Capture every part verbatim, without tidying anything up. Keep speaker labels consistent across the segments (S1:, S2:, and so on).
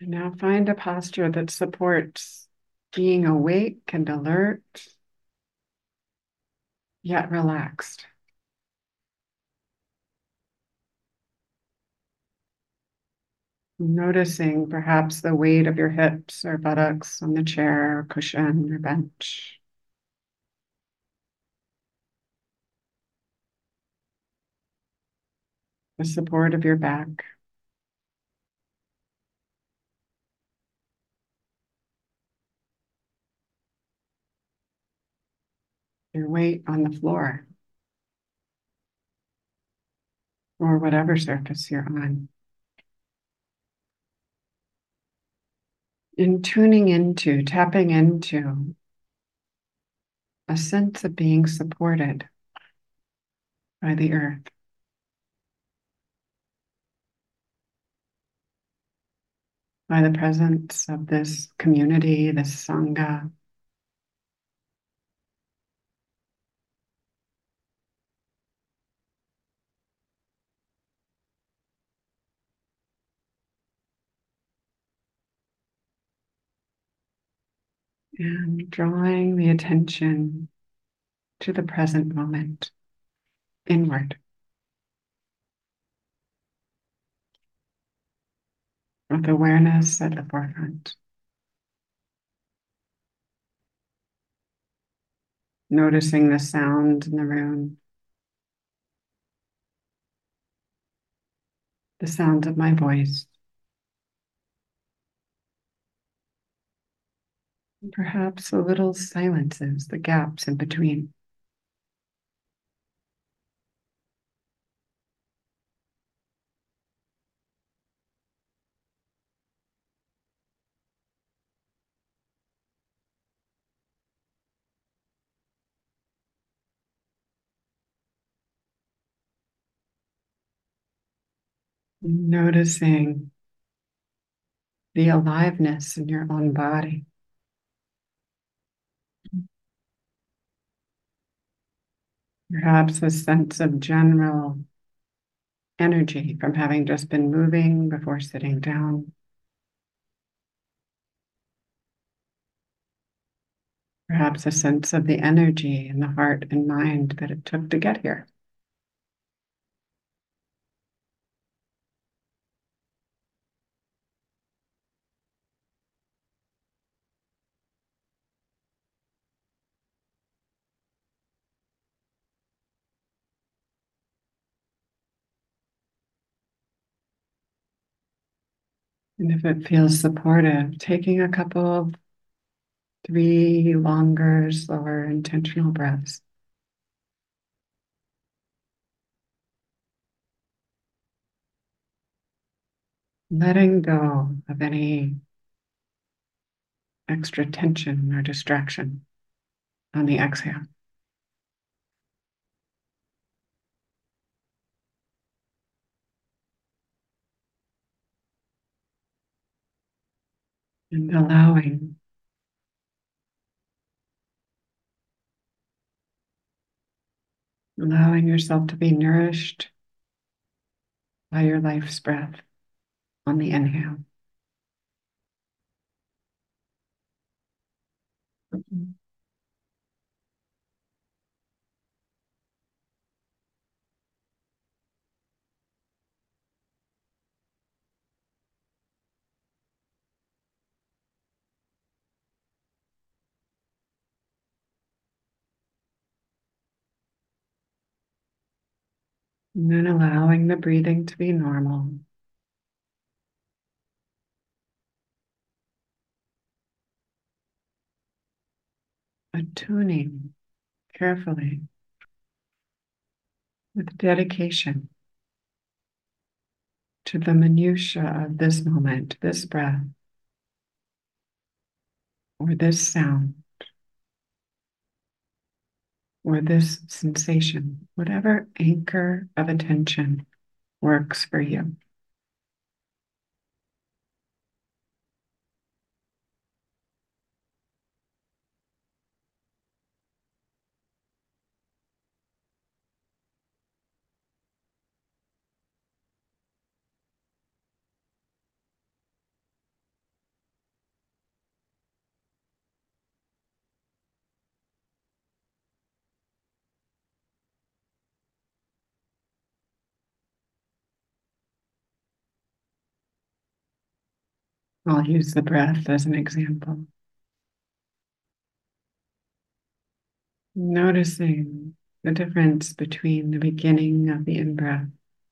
S1: Now find a posture that supports being awake and alert, yet relaxed. Noticing perhaps the weight of your hips or buttocks on the chair, or cushion, or bench. The support of your back. Your weight on the floor or whatever surface you're on. In tuning into, tapping into a sense of being supported by the earth, by the presence of this community, this Sangha. And drawing the attention to the present moment, inward, with awareness at the forefront. Noticing the sound in the room, the sound of my voice, and perhaps the little silences, the gaps in between. Noticing the aliveness in your own body. Perhaps a sense of general energy from having just been moving before sitting down. Perhaps a sense of the energy in the heart and mind that it took to get here. And if it feels supportive, taking a couple of three longer, slower, intentional breaths. Letting go of any extra tension or distraction on the exhale. And allowing, allowing yourself to be nourished by your life's breath on the inhale. And then allowing the breathing to be normal. Attuning carefully with dedication to the minutiae of this moment, this breath, or this sound, or this sensation, whatever anchor of attention works for you. I'll use the breath as an example. Noticing the difference between the beginning of the in-breath,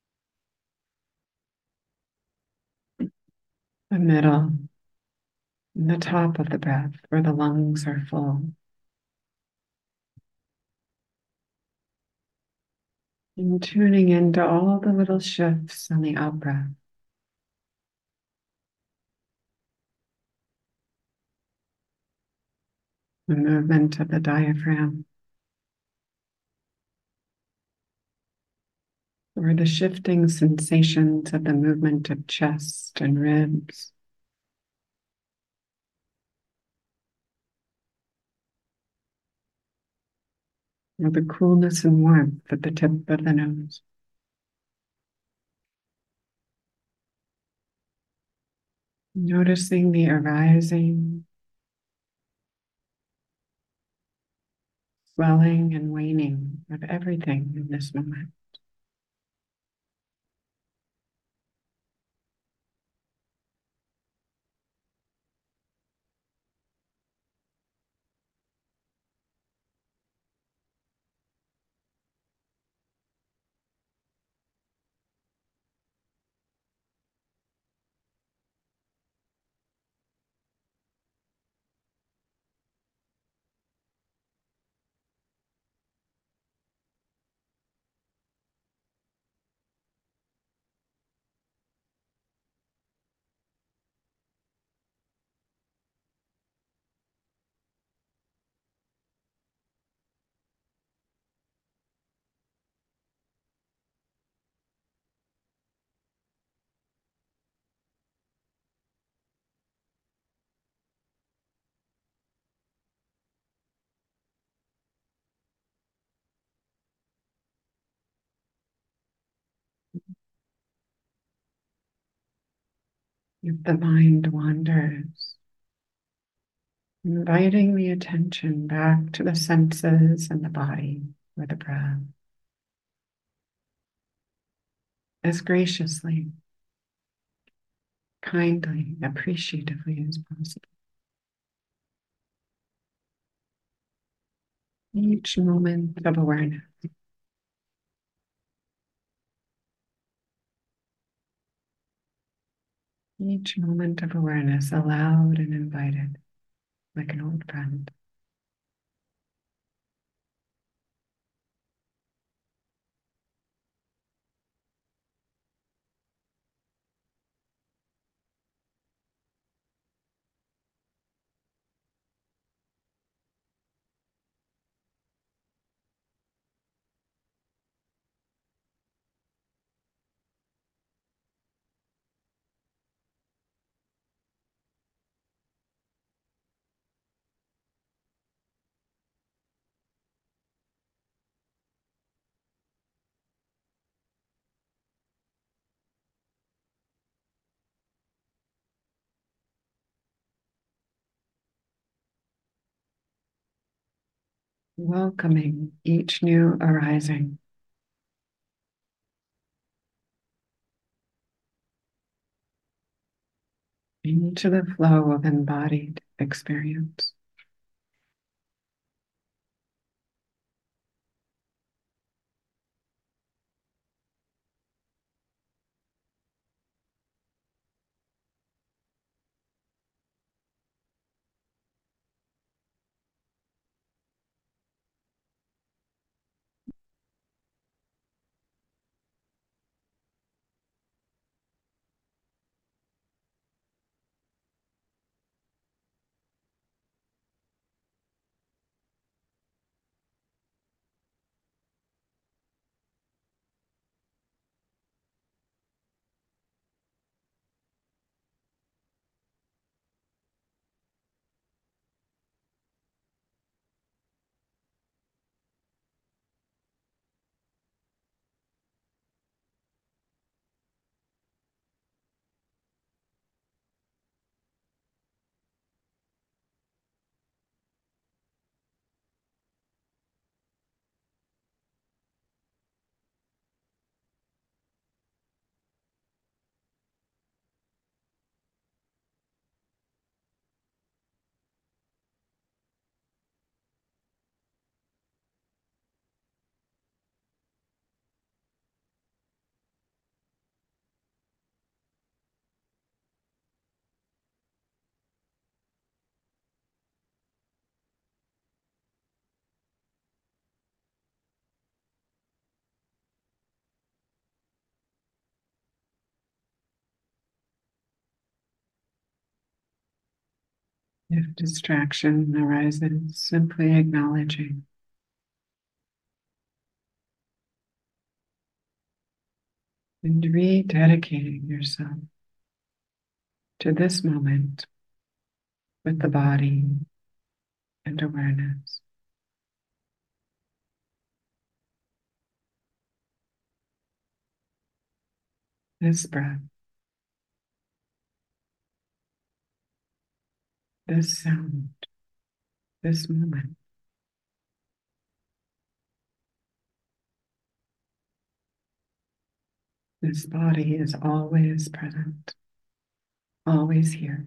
S1: the middle, and the top of the breath where the lungs are full. And tuning into all the little shifts on the out breath. The movement of the diaphragm, or the shifting sensations of the movement of chest and ribs. Or the coolness and warmth at the tip of the nose. Noticing the arising, swelling, and waning of everything in this moment. If the mind wanders, inviting the attention back to the senses and the body or the breath as graciously, kindly, appreciatively as possible. Each moment of awareness, each moment of awareness allowed and invited like an old friend. Welcoming each new arising into the flow of embodied experience. If distraction arises, simply acknowledging and rededicating yourself to this moment with the body and awareness. This breath, this sound, this moment. This body is always present, always here,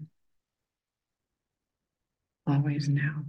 S1: always now.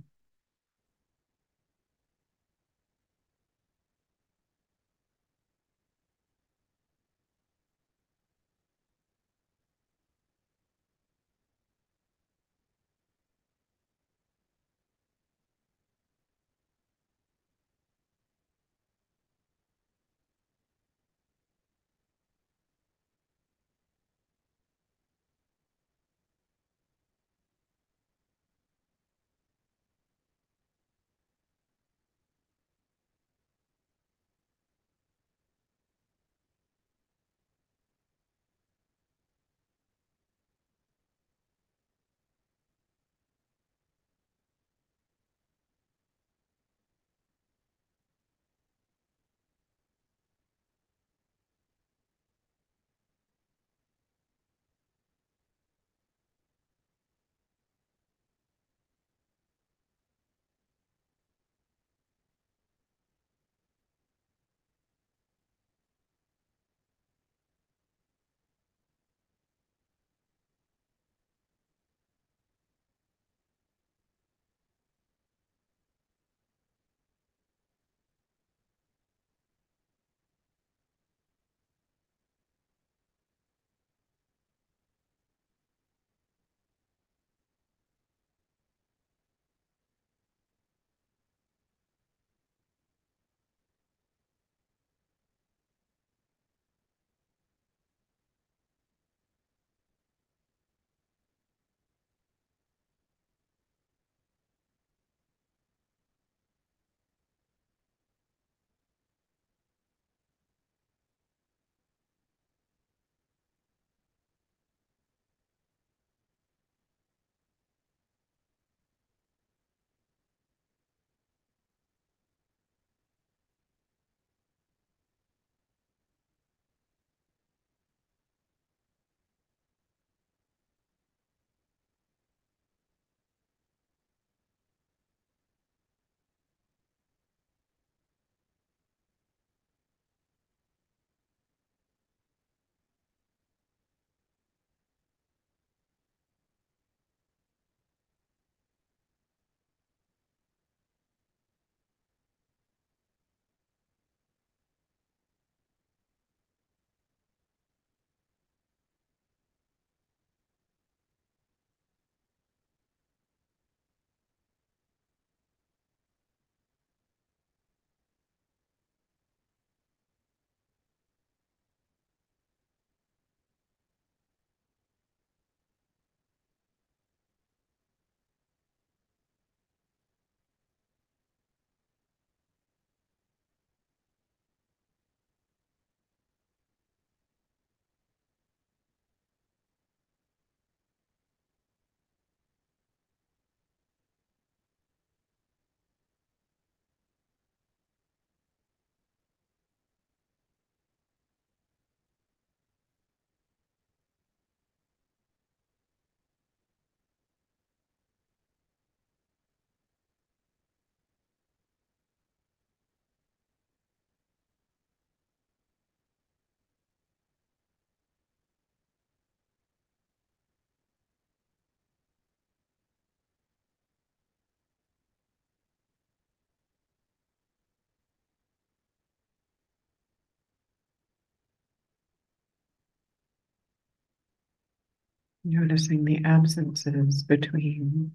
S1: Noticing the absences between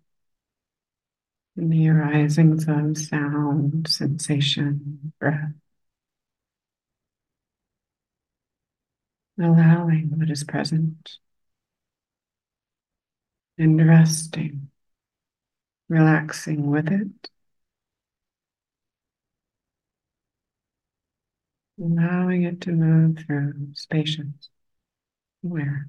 S1: the arisings of sound, sensation, breath, allowing what is present and resting relaxing with it, allowing it to move through spacious, where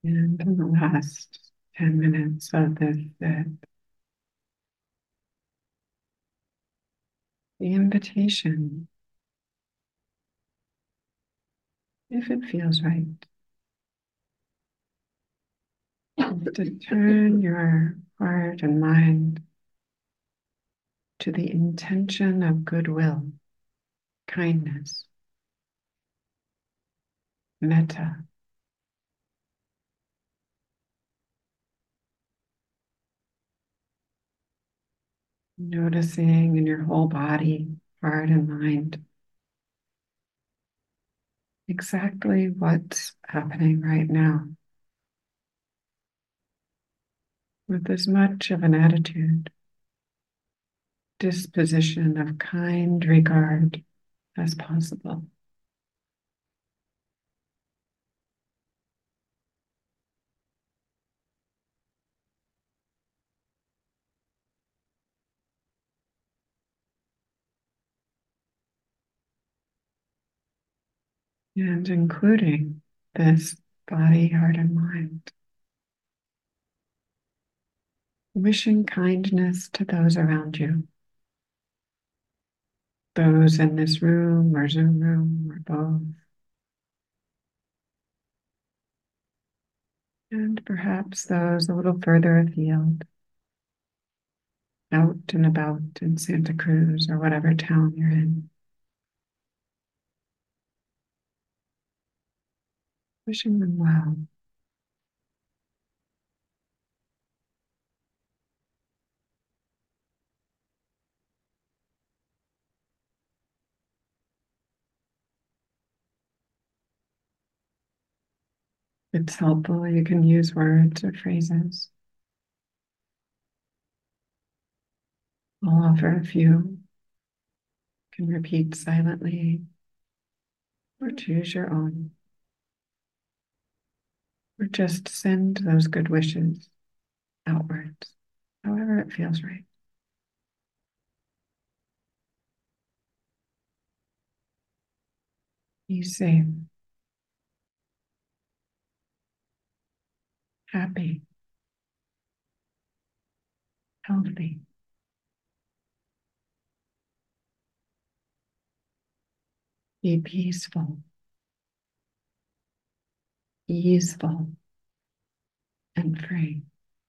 S1: And in the last ten minutes of this sit, the invitation, if it feels right, is to turn your heart and mind to the intention of goodwill, kindness, metta, noticing in your whole body, heart, and mind exactly what's happening right now with as much of an attitude, disposition of kind regard as possible. And including this body, heart, and mind, wishing kindness to those around you, those in this room or Zoom room or both, and perhaps those a little further afield, out and about in Santa Cruz or whatever town you're in. Wishing them well. If it's helpful, you can use words or phrases. I'll offer a few. You can repeat silently or choose your own, or just send those good wishes outwards, however it feels right. Be safe, happy, healthy. Be peaceful, easeful, and free.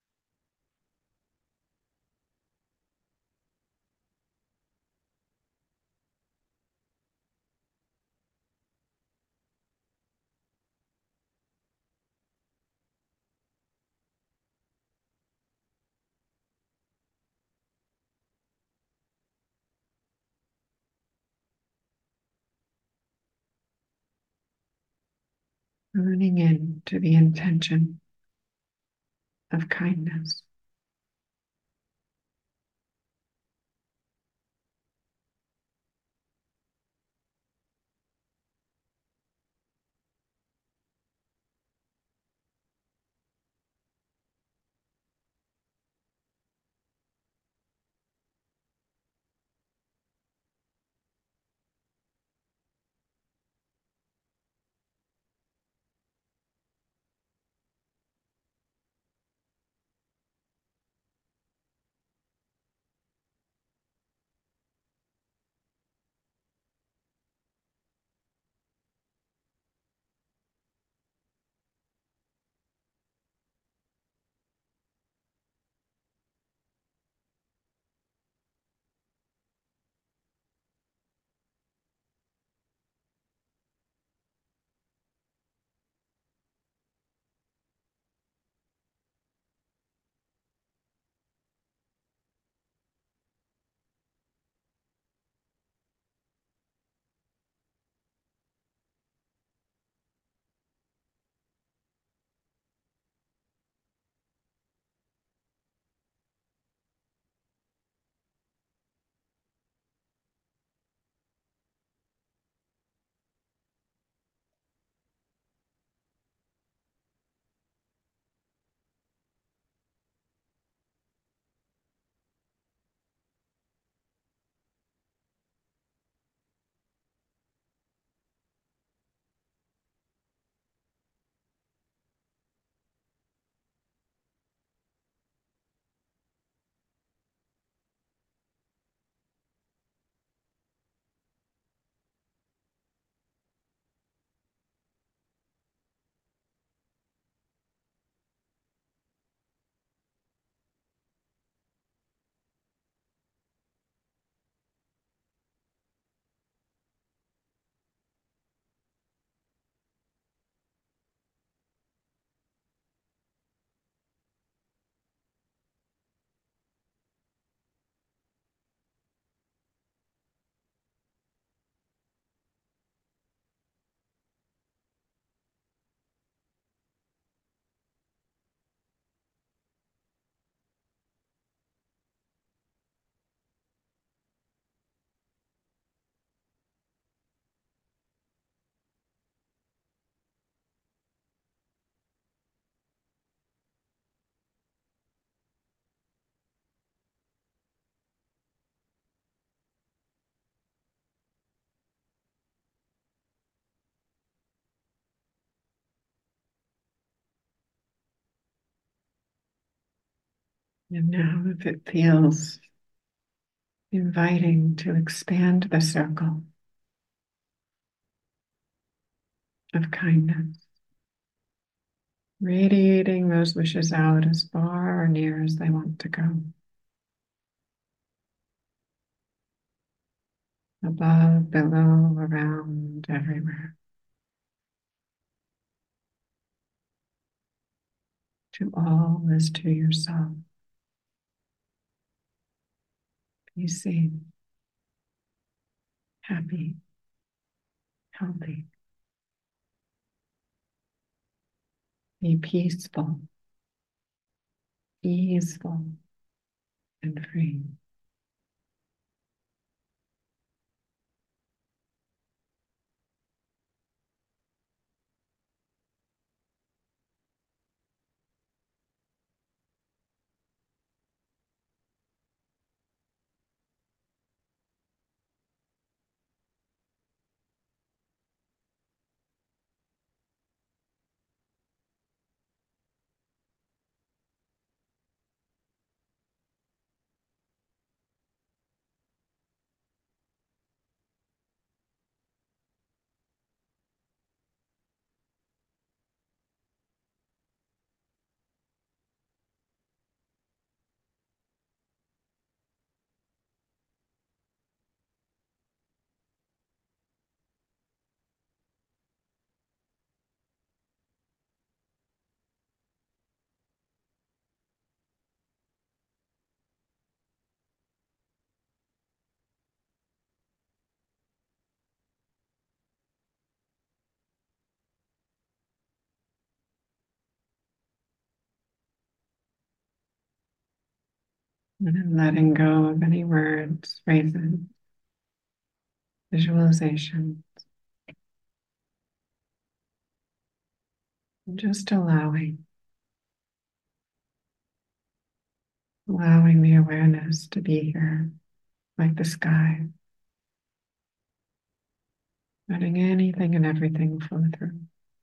S1: Tuning in to the intention of kindness. And now, if it feels inviting to expand the circle of kindness, radiating those wishes out as far or near as they want to go, above, below, around, everywhere, to all as to yourself. Be seen, happy, healthy, be peaceful, easeful, and free. And then letting go of any words, phrases, visualization, and just allowing, allowing the awareness to be here like the sky, letting anything and everything flow through.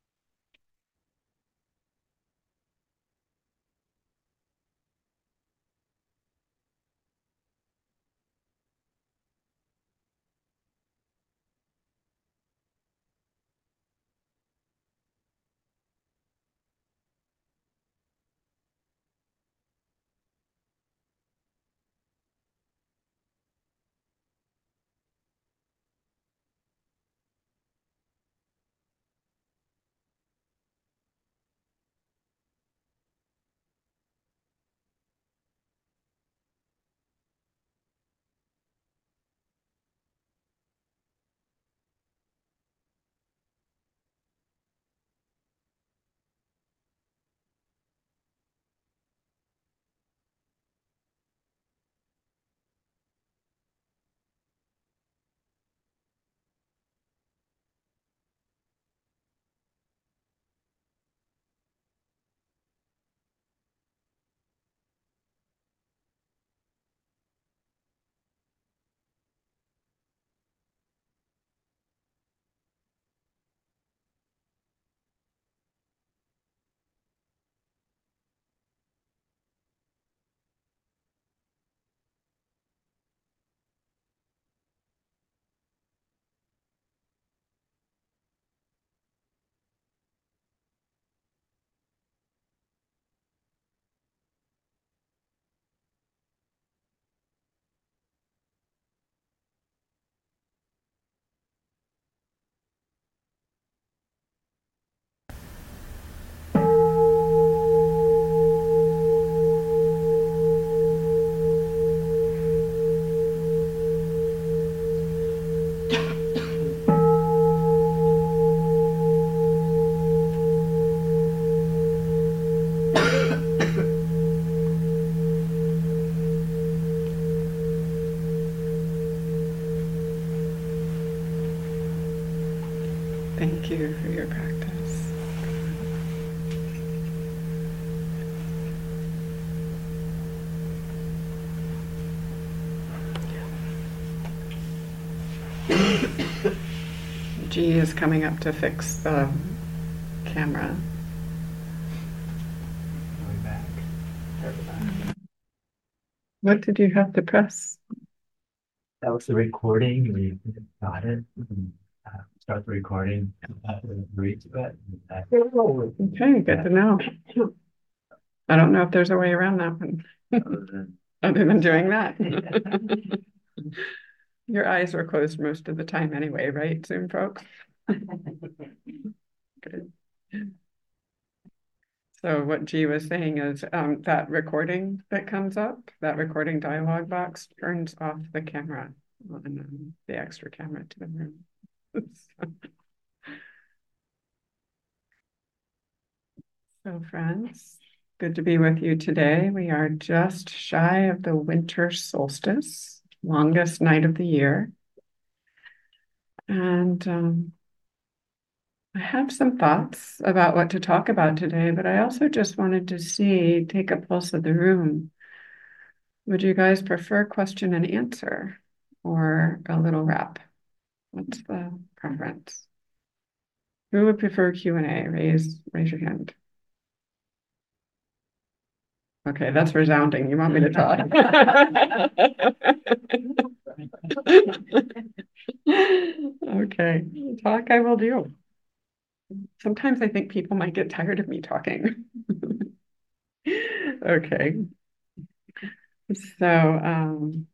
S1: Thank you for your practice. G is coming up to fix the camera.
S2: Are we back? Are we back?
S1: What did you have to press?
S2: That was the recording. We got it. We, uh, start the recording. Uh, agree to it. Uh,
S1: Okay, good to know. I don't know if there's a way around that one,
S2: other than-
S1: other than doing that. Your eyes were closed most of the time anyway, right, Zoom folks? Good. So what G was saying is um, that recording that comes up, that recording dialog box turns off the camera on um, the extra camera to the room. So friends, good to be with you today. We are just shy of the winter solstice, longest night of the year. And um, I have some thoughts about what to talk about today, but I also just wanted to see, take a pulse of the room. Would you guys prefer question and answer or a little wrap? What's the preference? Who would prefer Q and A? Raise, raise your hand. Okay, that's resounding. You want me to talk? Okay, talk I will do. Sometimes I think people might get tired of me talking. Okay. So um,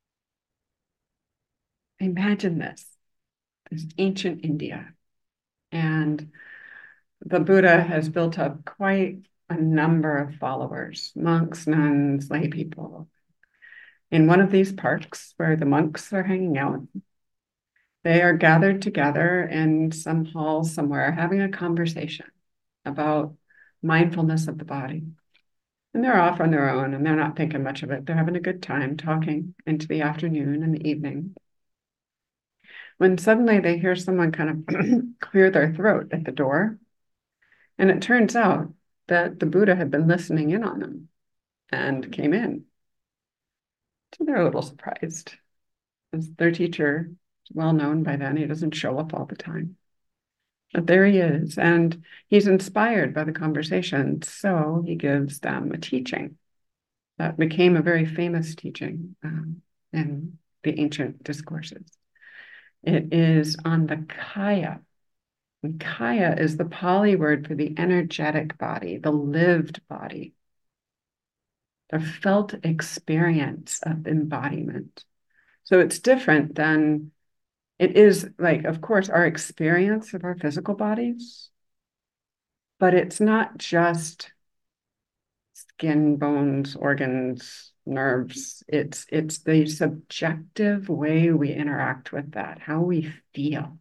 S1: imagine this, this ancient India. And the Buddha has built up quite a number of followers, monks, nuns, lay people. In one of these parks where the monks are hanging out, they are gathered together in some hall somewhere having a conversation about mindfulness of the body. And they're off on their own and they're not thinking much of it. They're having a good time talking into the afternoon and the evening. When suddenly they hear someone kind of clear their throat at the door. And it turns out that the Buddha had been listening in on them and came in. So they're a little surprised. As their teacher is well known by then, he doesn't show up all the time. But there he is, and he's inspired by the conversation, so he gives them a teaching that became a very famous teaching um, in the ancient discourses. It is on the kaya. And kaya is the Pali word for the energetic body, the lived body, the felt experience of embodiment. So it's different than it is like, of course, our experience of our physical bodies, but it's not just skin, bones, organs, nerves. It's it's the subjective way we interact with that, how we feel.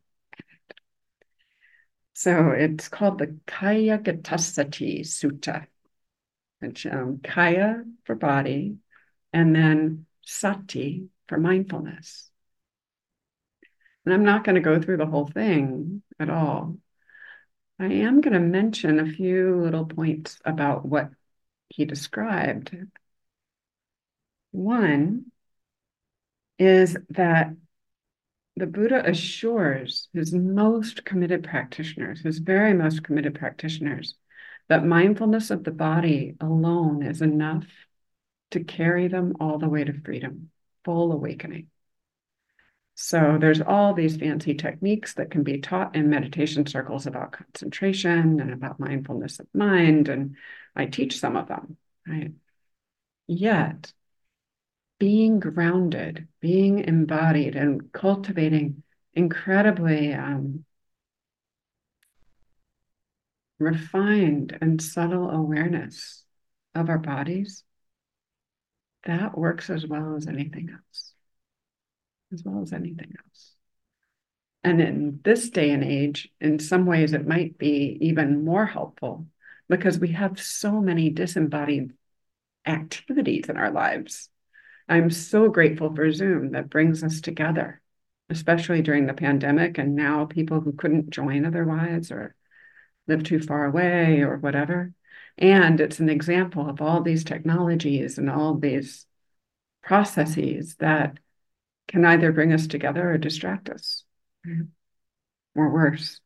S1: So it's called the Kaya Gatasati Sutta, which um, Kaya for body, and then Sati for mindfulness. And I'm not going to go through the whole thing at all. I am going to mention a few little points about what he described. One is that the Buddha assures his most committed practitioners, his very most committed practitioners, that mindfulness of the body alone is enough to carry them all the way to freedom, full awakening. So there's all these fancy techniques that can be taught in meditation circles about concentration and about mindfulness of mind, and I teach some of them, right? Yet, being grounded, being embodied, and cultivating incredibly um, refined and subtle awareness of our bodies, that works as well as anything else, as well as anything else. And in this day and age, in some ways, it might be even more helpful because we have so many disembodied activities in our lives. I'm so grateful for Zoom that brings us together, especially during the pandemic. And now people who couldn't join otherwise or live too far away or whatever. And it's an example of all these technologies and all these processes that can either bring us together or distract us, right? Or worse.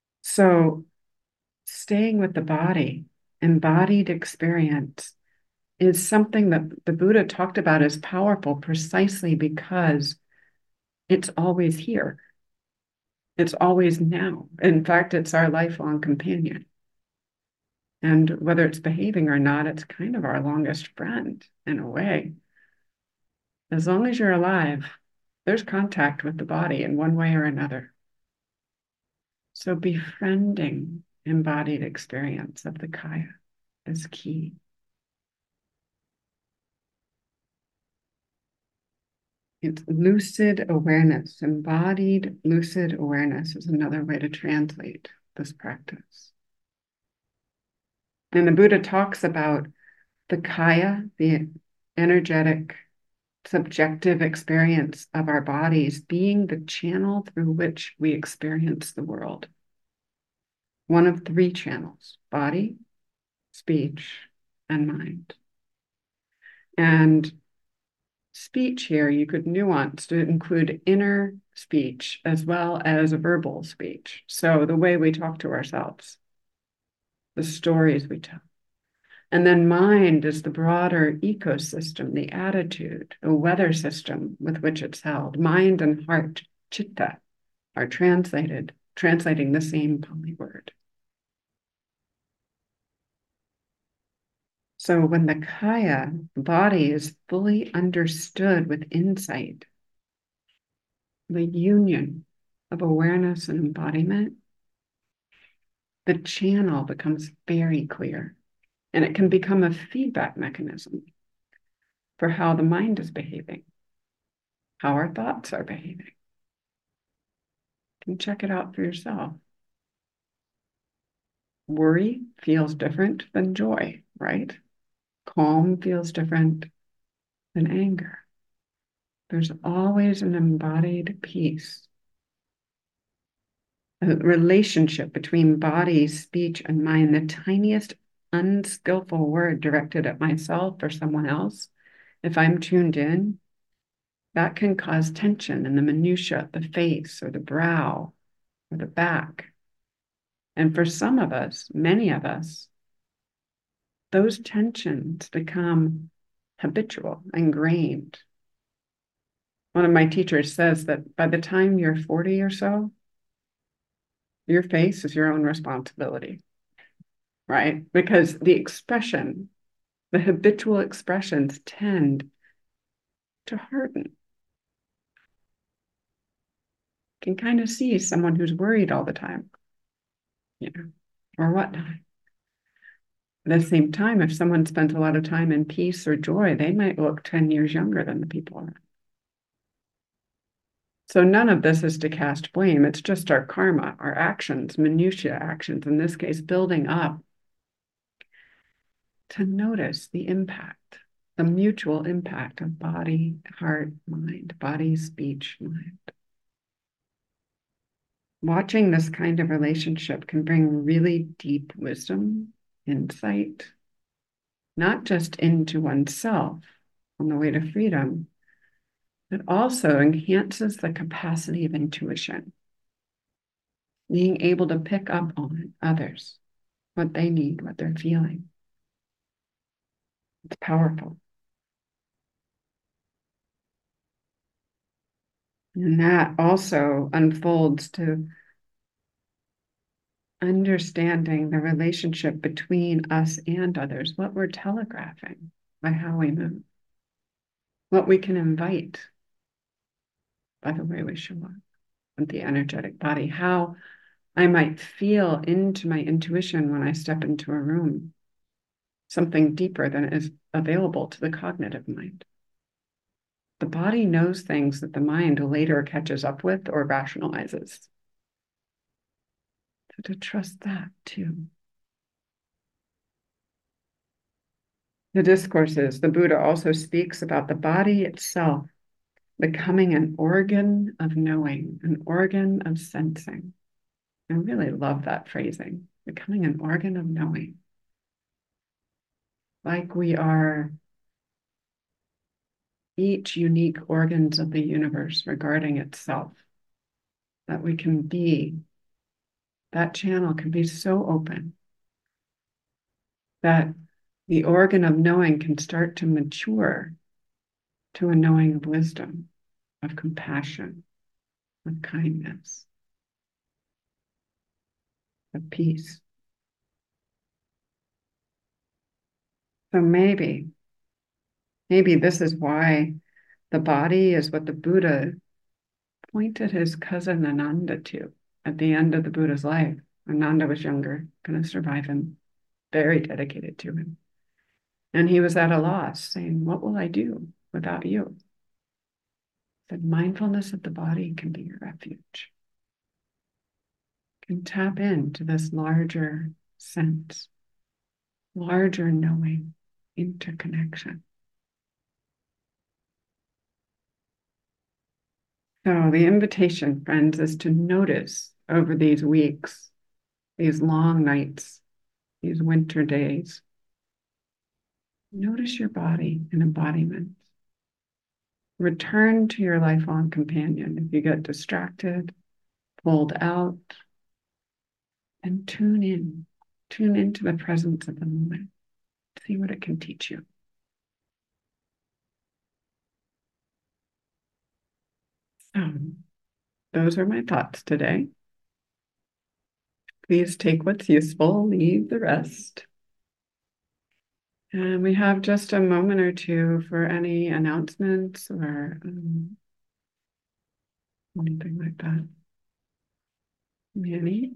S1: So staying with the body, embodied experience, is something that the Buddha talked about as powerful precisely because it's always here. It's always now. In fact, it's our lifelong companion. And whether it's behaving or not, it's kind of our longest friend in a way. As long as you're alive, there's contact with the body in one way or another. So befriending embodied experience of the kaya is key. It's lucid awareness. Embodied lucid awareness is another way to translate this practice. And the Buddha talks about the kaya, the energetic, subjective experience of our bodies, being the channel through which we experience the world. One of three channels: body, speech, and mind. And speech here, you could nuance to include inner speech as well as verbal speech. So the way we talk to ourselves, the stories we tell. And then mind is the broader ecosystem, the attitude, the weather system with which it's held. Mind and heart, chitta, are translated, translating the same Pali word. So when the kaya, body, is fully understood with insight, the union of awareness and embodiment, the channel becomes very clear, and it can become a feedback mechanism for how the mind is behaving, how our thoughts are behaving. You can check it out for yourself. Worry feels different than joy, right? Calm feels different than anger. There's always an embodied peace, a relationship between body, speech, and mind. The tiniest unskillful word directed at myself or someone else, if I'm tuned in, that can cause tension in the minutiae, the face or the brow or the back. And for some of us, many of us, those tensions become habitual, ingrained. One of my teachers says that by the time you're forty or so, your face is your own responsibility, right? Because the expression, the habitual expressions tend to harden. You can kind of see someone who's worried all the time, you know, or whatnot. At the same time, if someone spends a lot of time in peace or joy, they might look ten years younger than the people around. So none of this is to cast blame. It's just our karma, our actions, minutiae actions, in this case, building up to notice the impact, the mutual impact of body, heart, mind, body, speech, mind. Watching this kind of relationship can bring really deep wisdom, insight, not just into oneself on the way to freedom, but also enhances the capacity of intuition, being able to pick up on others, what they need, what they're feeling. It's powerful. And that also unfolds to understanding the relationship between us and others, what we're telegraphing by how we move, what we can invite by the way we show up with the energetic body, how I might feel into my intuition when I step into a room, something deeper than is available to the cognitive mind. The body knows things that the mind later catches up with or rationalizes. So to trust that too. The discourses, the Buddha also speaks about the body itself becoming an organ of knowing, an organ of sensing. I really love that phrasing, becoming an organ of knowing. Like we are each unique organs of the universe regarding itself, that we can be, that channel can be so open that the organ of knowing can start to mature to a knowing of wisdom, of compassion, of kindness, of peace. So maybe, maybe this is why the body is what the Buddha pointed his cousin Ananda to at the end of the Buddha's life. Ananda was younger, going to survive him, very dedicated to him. And he was at a loss, saying, what will I do without you? That mindfulness of the body can be your refuge. Can tap into this larger sense, larger knowing, interconnection. So the invitation, friends, is to notice over these weeks, these long nights, these winter days. Notice your body and embodiment. Return to your lifelong companion if you get distracted, pulled out, and tune in. Tune into the presence of the moment. See what it can teach you. So, those are my thoughts today. Please take what's useful, leave the rest. And we have just a moment or two for any announcements or um, anything like that. Manny?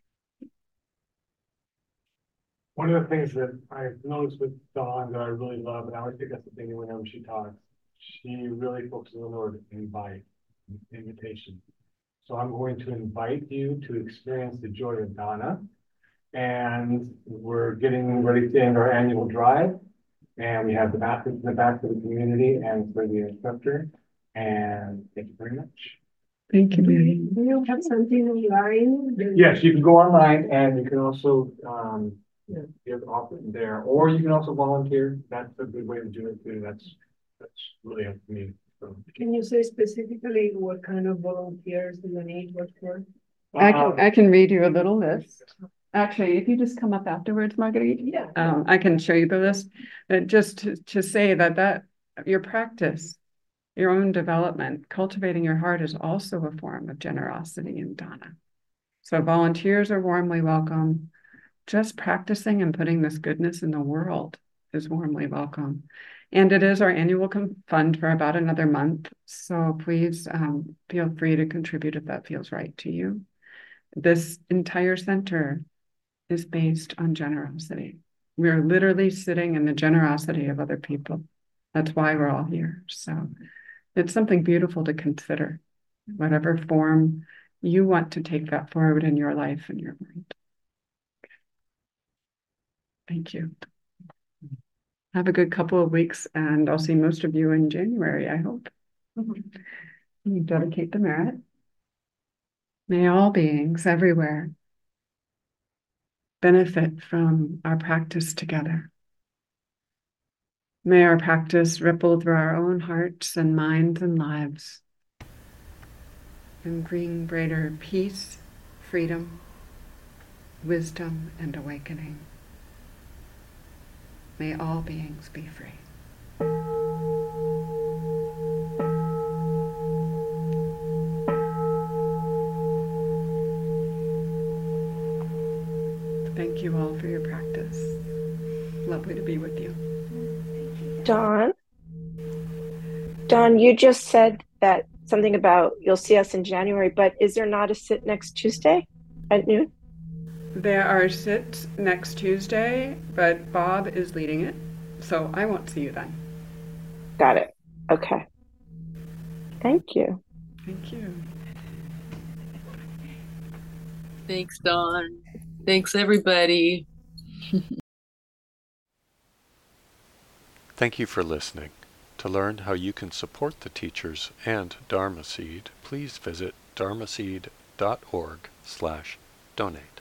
S3: One of the things that I've noticed with Dawn that I really love, and I always think that's the thing whenever she talks, she really focuses on the word invite, invitation. So I'm going to invite you to experience the joy of Dana. And we're getting ready to end our annual drive. And we have the baskets in the back for the community and for the instructor. And thank you very much.
S1: Thank you, Manny.
S4: Do you have something online?
S3: Yes, you can go online and you can also um, give offer there, or you can also volunteer. That's a good way to do it too. That's that's really up to me. So,
S4: Can you say specifically what kind of volunteers do you need? What for?
S1: I
S3: uh,
S1: can I can read you a little list. Actually, if you just come up afterwards, Marguerite,
S4: Yeah.
S1: um, I can show you the list. But just to, to say that that your practice, your own development, cultivating your heart is also a form of generosity and dana. So volunteers are warmly welcome. Just practicing and putting this goodness in the world is warmly welcome. And it is our annual fund for about another month. So please um, feel free to contribute if that feels right to you. This entire center is based on generosity. We're literally sitting in the generosity of other people. That's why we're all here. So it's something beautiful to consider, whatever form you want to take that forward in your life and your mind. Thank you. Have a good couple of weeks, and I'll see most of you in January, I hope. Mm-hmm. You dedicate the merit. May all beings everywhere benefit from our practice together. May our practice ripple through our own hearts and minds and lives and bring greater peace, freedom, wisdom, and awakening. May all beings be free. Thank you all for your practice. Lovely to be with you.
S5: Dawn, Dawn, you just said that something about you'll see us in January, but is there not a sit next Tuesday at noon?
S1: There are sits next Tuesday, but Bob is leading it, so I won't see you then.
S5: Got it. Okay. Thank you.
S1: Thank you.
S6: Thanks, Dawn. Thanks, everybody.
S7: Thank you for listening. To learn how you can support the teachers and Dharma Seed, please visit dharmaseed dot org slash donate.